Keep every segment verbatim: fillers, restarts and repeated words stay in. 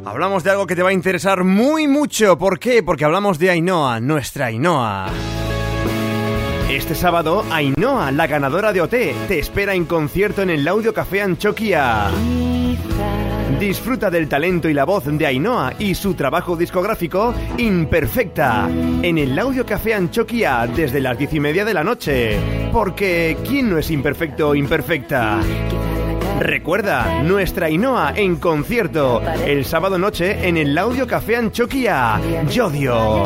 Hablamos de algo que te va a interesar muy mucho. ¿Por qué? Porque hablamos de Ainhoa, nuestra Ainhoa. Este sábado, Ainhoa, la ganadora de O T, te espera en concierto en el Laudio Café Antxokia. Disfruta del talento y la voz de Ainhoa y su trabajo discográfico Imperfecta en el Laudio Café Antxokia desde las diez y media de la noche. Porque ¿quién no es imperfecto o imperfecta? Recuerda, nuestra Ainhoa en concierto el sábado noche en el Laudio Café Antxokia. Yodio.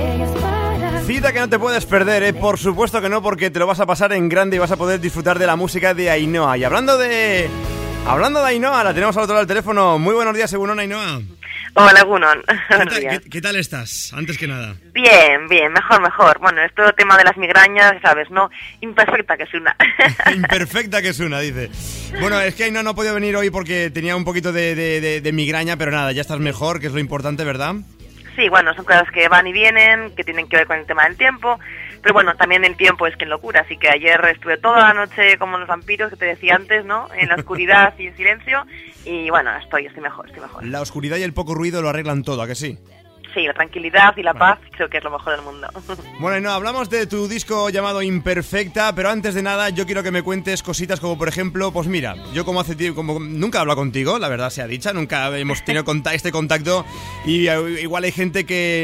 Cita que no te puedes perder, ¿eh? Por supuesto que no, porque te lo vas a pasar en grande y vas a poder disfrutar de la música de Ainhoa. Y hablando de... Hablando de Ainhoa, la tenemos al otro lado del teléfono. Muy buenos días, Egunon, Ainhoa. Hola, Egunon. ¿Qué, ta- ¿qué, ¿Qué tal estás? Antes que nada. Bien, bien, mejor, mejor. Bueno, esto tema de las migrañas, ¿sabes? No, imperfecta que es una. Imperfecta que es una, dice. Bueno, es que Ainhoa no ha podido venir hoy porque tenía un poquito de, de, de, de migraña, pero nada, ya estás mejor, que es lo importante, ¿verdad? Sí, bueno, son cosas que van y vienen, que tienen que ver con el tema del tiempo, pero bueno, también el tiempo es que en locura, así que ayer estuve toda la noche como los vampiros que te decía antes, ¿no? En la oscuridad y en silencio, y bueno, estoy, estoy mejor, estoy mejor. La oscuridad y el poco ruido lo arreglan todo, ¿a que sí? Sí, la tranquilidad y la paz creo que es lo mejor del mundo. Bueno, y no, hablamos de tu disco llamado Imperfecta, pero antes de nada yo quiero que me cuentes cositas como, por ejemplo, pues mira, yo como hace tiempo, como nunca he hablado contigo, la verdad sea dicha, nunca hemos tenido conta- este contacto y uh, igual hay gente que...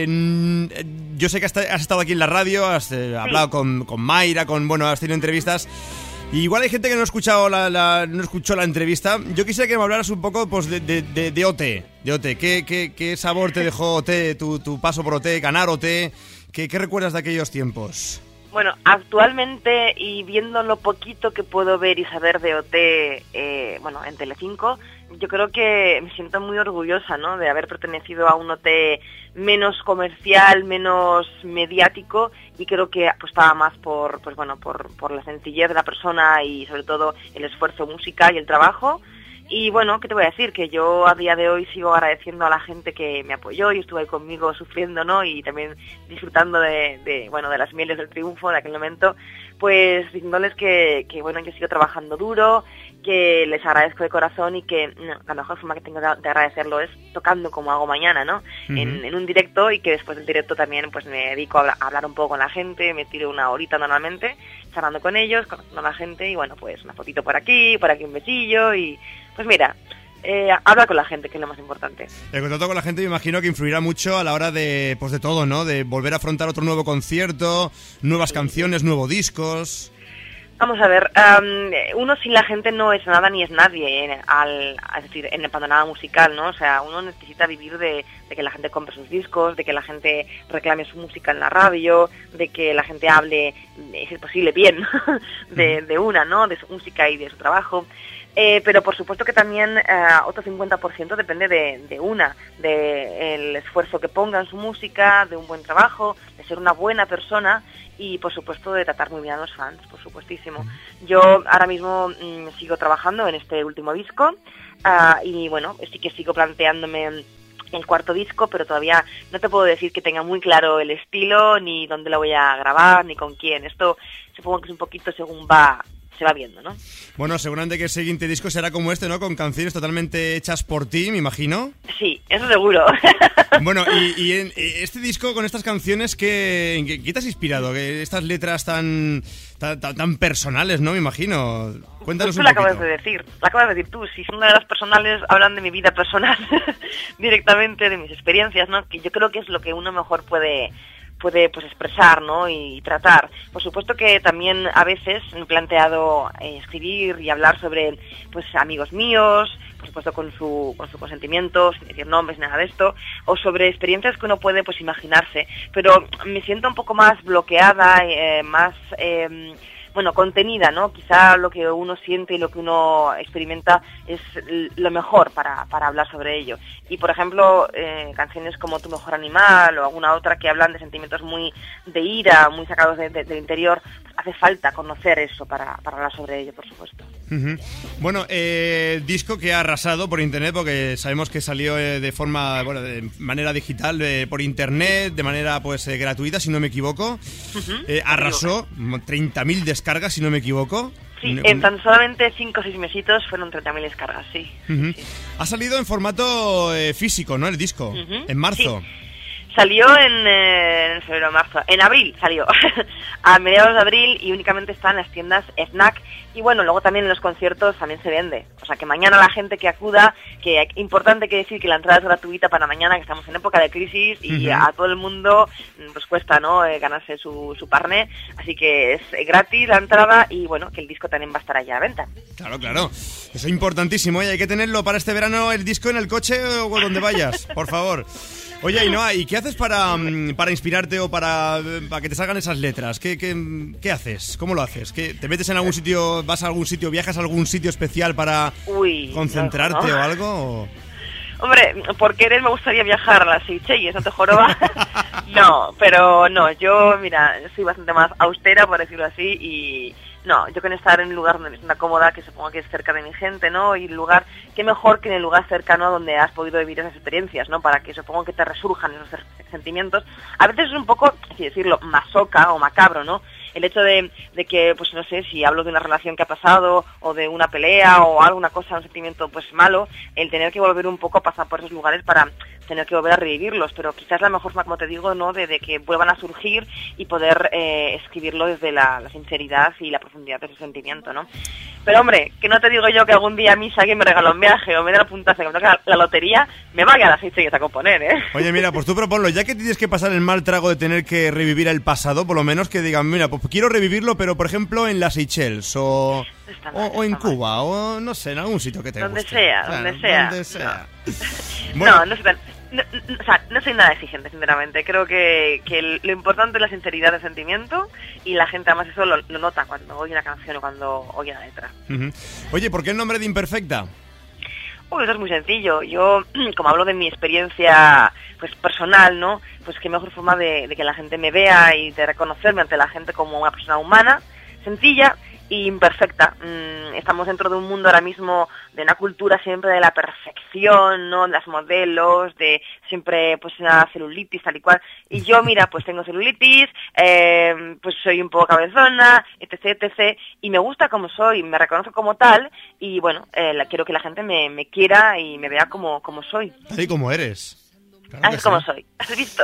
Mm, yo sé que has, has estado aquí en la radio, has eh, sí. hablado con, con Mayra, con, bueno, has tenido entrevistas... Y igual hay gente que no ha escuchado la, la, no escuchó la entrevista. Yo quisiera que me hablaras un poco pues, de, de, de, de O T. De O T. ¿Qué, qué, ¿Qué sabor te dejó O T, tu, tu paso por O T, ganar O T? ¿Qué, ¿Qué recuerdas de aquellos tiempos? Bueno, actualmente y viendo lo poquito que puedo ver y saber de O T, eh, bueno, en Telecinco, yo creo que me siento muy orgullosa, ¿no? De haber pertenecido a un O T menos comercial, menos mediático, y creo que apostaba más por, pues bueno, por, por la sencillez de la persona y sobre todo el esfuerzo musical y el trabajo. Y bueno, ¿qué te voy a decir? Que yo a día de hoy sigo agradeciendo a la gente que me apoyó y estuvo ahí conmigo sufriendo, ¿no? Y también disfrutando de, de bueno, de las mieles del triunfo de aquel momento, pues diciéndoles que, que bueno, yo sigo trabajando duro, que les agradezco de corazón y que no, la mejor forma que tengo de, de agradecerlo es tocando como hago mañana, ¿no? Uh-huh. En, en un directo, y que después del directo también pues me dedico a hablar, a hablar un poco con la gente, me tiro una horita normalmente, charlando con ellos, conociendo a la gente y bueno, pues una fotito por aquí, por aquí un besillo y pues mira, eh, habla con la gente, que es lo más importante. El contacto con la gente me imagino que influirá mucho a la hora de, pues de todo, ¿no? De volver a afrontar otro nuevo concierto, nuevas sí. canciones, nuevos discos. Vamos a ver, um, uno sin la gente no es nada ni es nadie, en, al, es decir, en el panorama musical, ¿no? O sea, uno necesita vivir de, de que la gente compre sus discos, de que la gente reclame su música en la radio, de que la gente hable, si es posible, bien de, de una, ¿no? De su música y de su trabajo. Eh, pero por supuesto que también eh, otro cincuenta por ciento depende de, de una, del esfuerzo que ponga en su música, de un buen trabajo, de ser una buena persona y por supuesto de tratar muy bien a los fans, por supuestísimo. Yo ahora mismo mmm, sigo trabajando en este último disco uh, y bueno, sí que sigo planteándome el cuarto disco, pero todavía no te puedo decir que tenga muy claro el estilo, ni dónde lo voy a grabar, ni con quién. Esto supongo que es un poquito según va... se va viendo, ¿no? Bueno, seguramente que el siguiente disco será como este, ¿no? Con canciones totalmente hechas por ti, me imagino. Sí, eso seguro. Bueno, y, y en este disco con estas canciones, ¿qué, qué, qué te has inspirado? Estas letras tan, tan, tan personales, ¿no? Me imagino. Cuéntanos pues tú un la poquito. acabas de decir, la acabas de decir tú. Si son de las personales, hablan de mi vida personal directamente, de mis experiencias, ¿no? Que yo creo que es lo que uno mejor puede... puede pues expresar, ¿no? Y tratar. Por supuesto que también a veces me he planteado eh, escribir y hablar sobre pues amigos míos, por supuesto con su con su consentimiento, sin decir nombres, nada de esto, o sobre experiencias que uno puede pues imaginarse, pero me siento un poco más bloqueada, eh, más eh, bueno, contenida, ¿no? Quizá lo que uno siente y lo que uno experimenta es lo mejor para, para hablar sobre ello. Y, por ejemplo, eh, canciones como Tu mejor animal o alguna otra que hablan de sentimientos muy de ira, muy sacados de, de, del interior, pues hace falta conocer eso para, para hablar sobre ello, por supuesto. Uh-huh. Bueno, eh, disco que ha arrasado por internet, porque sabemos que salió eh, de forma, bueno, de manera digital, eh, por internet, de manera pues eh, gratuita, si no me equivoco. Uh-huh. Eh, arrasó treinta mil descargas, si no me equivoco. Sí, un, en tan solamente cinco o seis mesitos fueron treinta mil descargas, sí. Uh-huh. sí. Ha salido en formato eh, físico, ¿no? El disco, uh-huh. en marzo. Sí. Salió en, eh, en febrero, marzo, en abril salió, a mediados de abril, y únicamente está en las tiendas Fnac, y bueno, luego también en los conciertos también se vende, o sea que mañana la gente que acuda, que es importante que decir que la entrada es gratuita para mañana, que estamos en época de crisis, y uh-huh. a todo el mundo pues cuesta, ¿no?, eh, ganarse su, su parné, así que es gratis la entrada, y bueno, que el disco también va a estar allá a venta. Claro, claro, eso es importantísimo, y hay que tenerlo para este verano, el disco en el coche o donde vayas, por favor. Oye, Ainhoa, ¿y qué haces para, para inspirarte o para, para que te salgan esas letras? ¿Qué, qué, qué haces? ¿Cómo lo haces? ¿Qué, ¿Te metes en algún sitio, vas a algún sitio, viajas a algún sitio especial para Uy, concentrarte no, no. o algo? O... Hombre, por querer me gustaría viajar a las Seychelles, ¿no te joroba? No, pero no, yo, mira, soy bastante más austera, por decirlo así, y... No, yo con estar en un lugar donde me sienta cómoda, que supongo que es cerca de mi gente, ¿no? Y el lugar, qué mejor que en el lugar cercano a donde has podido vivir esas experiencias, ¿no? Para que supongo que te resurjan esos sentimientos. A veces es un poco, así decirlo, masoca o macabro, ¿no? El hecho de, de que, pues no sé, si hablo de una relación que ha pasado, o de una pelea, o alguna cosa, un sentimiento pues malo, el tener que volver un poco a pasar por esos lugares para tener que volver a revivirlos, pero quizás la mejor forma, como te digo, ¿no?, de, de que vuelvan a surgir y poder eh, escribirlo desde la, la sinceridad y la profundidad de ese sentimiento, ¿no? Pero hombre, que no te digo yo que algún día a mí si alguien me regala un viaje o me da la puntaza que me toca la lotería, me vaya a las Seychelles a componer, ¿eh? Oye, mira, pues tú proponlo, ya que tienes que pasar el mal trago de tener que revivir el pasado, por lo menos que digan, mira, pues quiero revivirlo, pero por ejemplo en las Seychelles o, mal, o, o en Cuba, mal. o no sé, en algún sitio que te donde guste. Sea, claro, donde sea, donde sea. No, bueno. no, no sé tan... No, no, o sea, no soy nada exigente, sinceramente. Creo que, que lo importante es la sinceridad del sentimiento, y la gente además eso lo, lo nota cuando oye una canción o cuando oye la letra. Uh-huh. Oye, ¿por qué el nombre de Imperfecta? Uy, eso es muy sencillo. Yo, como hablo de mi experiencia pues personal, ¿no? Pues qué mejor forma de, de que la gente me vea y de reconocerme ante la gente como una persona humana, sencilla y imperfecta. Mm, estamos dentro de un mundo ahora mismo de una cultura siempre de la perfección, ¿no? De las modelos, de siempre pues una celulitis tal y cual. Y yo, mira, pues tengo celulitis, eh, pues soy un poco cabezona, etc, etc. Y me gusta como soy, me reconozco como tal, y bueno, eh, la, quiero que la gente me, me quiera y me vea como, como soy. Tal y como eres. Claro Así es como soy, ¿has visto?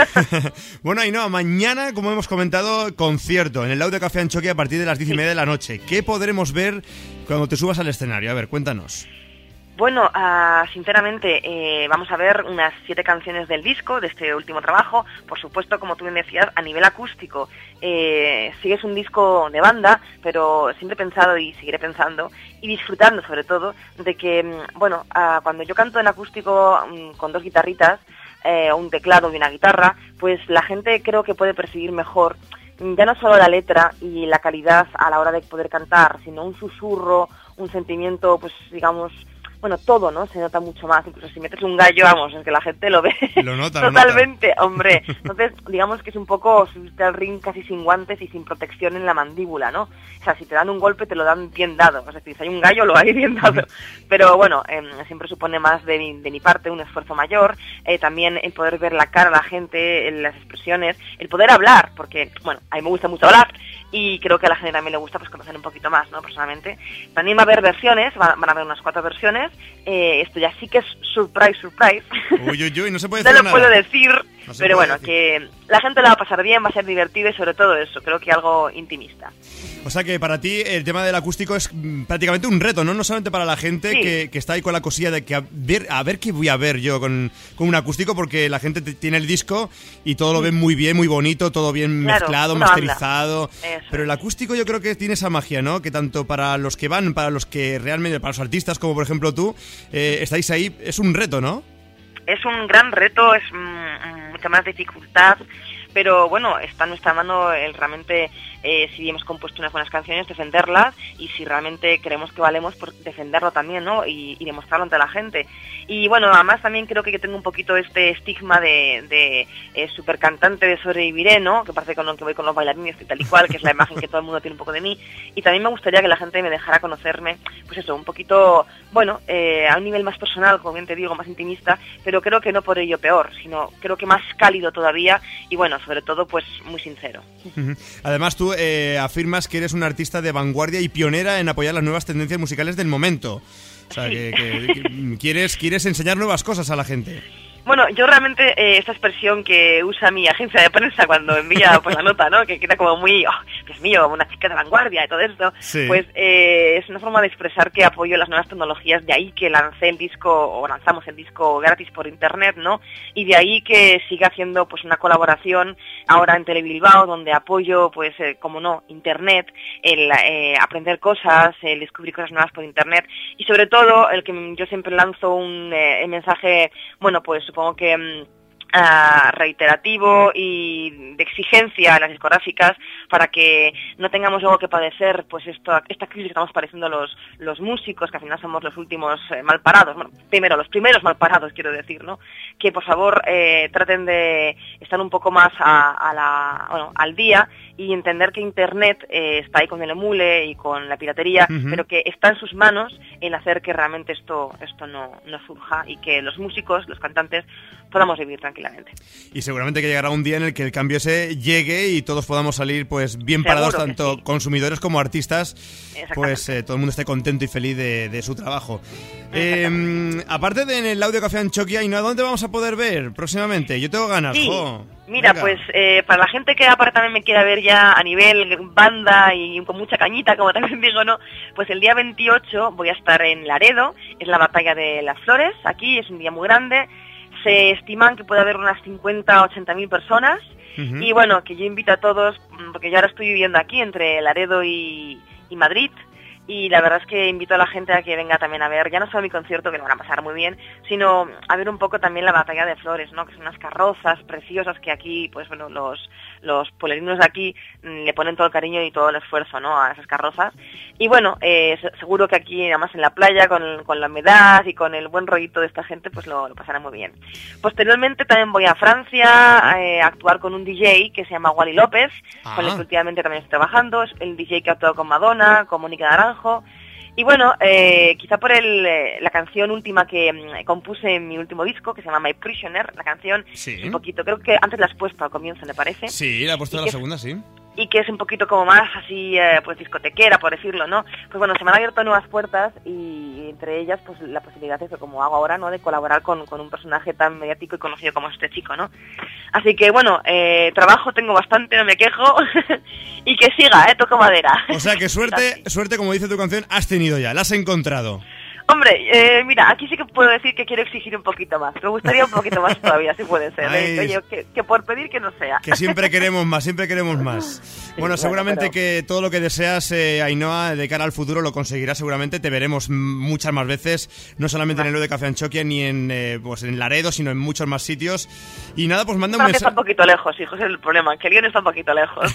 Bueno, Ainhoa, mañana, como hemos comentado, concierto en el Audio Café Antxoki a partir de las diez y media de la noche. ¿Qué podremos ver cuando te subas al escenario? A ver, cuéntanos. Bueno, uh, sinceramente, eh, vamos a ver unas siete canciones del disco, de este último trabajo. Por supuesto, como tú bien decías, a nivel acústico. Eh, sí es un disco de banda, pero siempre he pensado y seguiré pensando y disfrutando sobre todo de que, bueno, uh, cuando yo canto en acústico um, con dos guitarritas, eh, un teclado y una guitarra, pues la gente creo que puede percibir mejor ya no solo la letra y la calidad a la hora de poder cantar, sino un susurro, un sentimiento, pues digamos... Bueno, todo, ¿no? Se nota mucho más. Incluso si metes un gallo, vamos, es que la gente lo ve. Lo nota, totalmente, lo nota. Hombre. Entonces, digamos que es un poco subirte al ring casi sin guantes y sin protección en la mandíbula, ¿no? O sea, si te dan un golpe, te lo dan bien dado. Es decir, si hay un gallo, lo hay bien dado. Pero bueno, eh, siempre supone más de mi, de mi parte un esfuerzo mayor. Eh, también el poder ver la cara a la gente, las expresiones, el poder hablar, porque, bueno, a mí me gusta mucho hablar. Y creo que a la gente también le gusta pues conocer un poquito más, ¿no? Personalmente. También va a haber versiones, van, van a haber unas cuatro versiones. Eh, esto ya sí que es surprise, surprise. Uy, uy, uy, no se puede decir No nada. lo puedo decir, no pero bueno, decir. Que la gente la va a pasar bien, va a ser divertido y sobre todo eso, creo que algo intimista. O sea que para ti el tema del acústico es prácticamente un reto, ¿no? No solamente para la gente sí. que, que está ahí con la cosilla de que a ver, a ver qué voy a ver yo con, con un acústico, porque la gente te, tiene el disco y todo lo ven muy bien, muy bonito, todo bien claro, mezclado, una masterizado. Eso. Pero el acústico yo creo que tiene esa magia, ¿no? Que tanto para los que van, para los que realmente, para los artistas como por ejemplo tú, eh, estáis ahí, es un reto, ¿no? Es un gran reto, es mm, mucha más dificultad, pero bueno, está en nuestra mano el realmente, eh, si hemos compuesto unas buenas canciones, defenderlas, y si realmente creemos que valemos, por defenderlo también, ¿no? Y, y demostrarlo ante la gente. Y bueno, además también creo que tengo un poquito este estigma de, de eh, super cantante de Sobreviviré, ¿no? Que parece con lo que voy con los bailarines y tal y cual, que es la imagen que todo el mundo tiene un poco de mí. Y también me gustaría que la gente me dejara conocerme, pues eso, un poquito, bueno, eh, a un nivel más personal, como bien te digo, más intimista, pero creo que no por ello peor, sino creo que más cálido todavía y bueno, sobre todo pues muy sincero. Además tú eh, afirmas que eres una artista de vanguardia y pionera en apoyar las nuevas tendencias musicales del momento. O sea, que, que, que quieres, quieres enseñar nuevas cosas a la gente. Bueno, yo realmente eh, esta expresión que usa mi agencia de prensa cuando envía pues la nota, ¿no? Que queda como muy, oh, Dios mío, una chica de vanguardia y todo esto, sí. Pues eh, es una forma de expresar que apoyo las nuevas tecnologías, de ahí que lancé el disco, o lanzamos el disco gratis por internet, ¿no? Y de ahí que siga haciendo pues una colaboración ahora en Telebilbao, donde apoyo, pues, eh, como no, internet, el eh, aprender cosas, el descubrir cosas nuevas por internet, y sobre todo, el que yo siempre lanzo un eh, mensaje, bueno, pues supongo que uh, reiterativo y de exigencia a las discográficas para que no tengamos luego que padecer pues esto, esta crisis que estamos padeciendo los, los músicos, que al final somos los últimos eh, mal parados, bueno, primero, los primeros mal parados, quiero decir, ¿no? Que por favor eh, traten de estar un poco más a, a la, bueno, al día y entender que internet eh, está ahí con el emule y con la piratería, uh-huh. Pero que está en sus manos el hacer que realmente esto esto no, no surja y que los músicos, los cantantes, podamos vivir tranquilamente. Y seguramente que llegará un día en el que el cambio ese llegue y todos podamos salir pues bien Seguro parados, tanto sí. consumidores como artistas, pues eh, todo el mundo esté contento y feliz de, de su trabajo. Eh, aparte de en el Audio Café Antxokia, ¿y no a dónde vamos a poder ver próximamente? Yo tengo ganas, sí. jo. Mira, Venga. pues eh, para la gente que aparte también me quiera ver ya a nivel banda y con mucha cañita, como también digo, ¿no? Pues el día veintiocho voy a estar en Laredo, es la batalla de las flores, aquí es un día muy grande, se estiman que puede haber unas cincuenta a ochenta mil personas, uh-huh. Y bueno, que yo invito a todos, porque yo ahora estoy viviendo aquí entre Laredo y, y Madrid, y la verdad es que invito a la gente a que venga también a ver, ya no solo mi concierto, que lo van a pasar muy bien, sino a ver un poco también la batalla de flores, ¿no? Que son unas carrozas preciosas que aquí, pues bueno, los los pueblerinos de aquí mmm, le ponen todo el cariño y todo el esfuerzo, ¿no? A esas carrozas. Y bueno, eh, seguro que aquí, además en la playa, con, con la humedad y con el buen rollito de esta gente, pues lo, lo pasará muy bien. Posteriormente también voy a Francia eh, a actuar con un D J que se llama Wally López, Ajá. con el que últimamente también estoy trabajando, es el D J que ha actuado con Madonna, con Mónica Naranjo. Y bueno, eh, quizá por el, eh, la canción última que eh, compuse en mi último disco, que se llama My Prisoner, la canción, sí. un poquito, creo que antes la has puesto al comienzo, me parece. Sí, la he puesto en la segunda, sí. Y que es un poquito como más así, eh, pues discotequera, por decirlo, ¿no? Pues bueno, se me han abierto nuevas puertas y entre ellas, pues la posibilidad de eso, como hago ahora, ¿no? De colaborar con, con un personaje tan mediático y conocido como este chico, ¿no? Así que bueno, eh, trabajo tengo bastante, no me quejo, y que siga, ¿eh? Toco madera. O sea que suerte, suerte, como dice tu canción, has tenido ya, la has encontrado. Hombre, eh, mira, aquí sí que puedo decir que quiero exigir un poquito más. Me gustaría un poquito más todavía, si puede ser. ¿eh? Oye, que, que por pedir que no sea. Que siempre queremos más, siempre queremos más. Sí, bueno, seguramente bueno, pero... que todo lo que deseas, eh, Ainhoa, de cara al futuro lo conseguirás seguramente. Te veremos muchas más veces, no solamente en el Audio Café Antxokia ni en, eh, pues en Laredo, sino en muchos más sitios. Y nada, pues manda un mensaje. Está un poquito lejos, hijo, ese es el problema, que Lyon está un poquito lejos.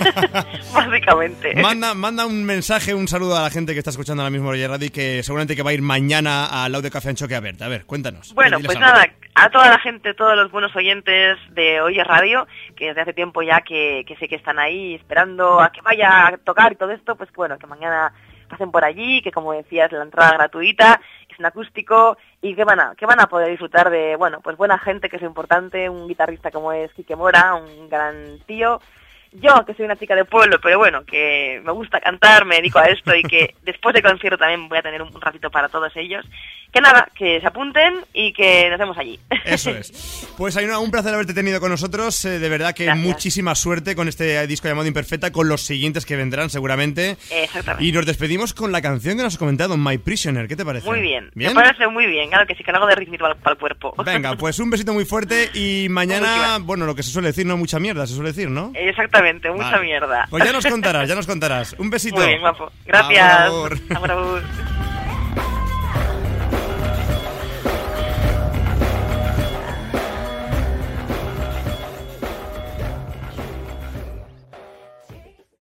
Básicamente. Manda, manda un mensaje, un saludo a la gente que está escuchando ahora mismo Oye Radio y que seguramente que va a ir mañana al Audio Café Antxokia a verte. A ver, cuéntanos. Bueno, pues algo. Nada, a toda la gente, todos los buenos oyentes de Oye Radio, que desde hace tiempo ya que, que sé que están ahí esperando a que vaya a tocar y todo esto, pues bueno, que mañana pasen por allí, que como decías, la entrada gratuita, que es un acústico y que van a, que van a poder disfrutar de, bueno, pues buena gente, que es importante, un guitarrista como es Quique Mora, un gran tío. Yo, que soy una chica de pueblo, pero bueno, que me gusta cantar, me dedico a esto y que después del concierto también voy a tener un ratito para todos ellos. Que nada, que se apunten y que nos vemos allí. Eso es. Pues Ainhoa, un placer haberte tenido con nosotros. Eh, de verdad que Gracias. Muchísima suerte con este disco llamado Imperfecta, con los siguientes que vendrán seguramente. Exactamente. Y nos despedimos con la canción que nos has comentado, My Prisoner. ¿Qué te parece? Muy bien. ¿Bien? Me parece muy bien. Claro que sí, que algo de ritmo para, para el cuerpo. Venga, pues un besito muy fuerte y mañana, bueno, lo que se suele decir, no mucha mierda, se suele decir, ¿no? Exactamente, mucha vale. mierda. Pues ya nos contarás, ya nos contarás. Un besito. Muy bien, guapo. Gracias. Amor, amor.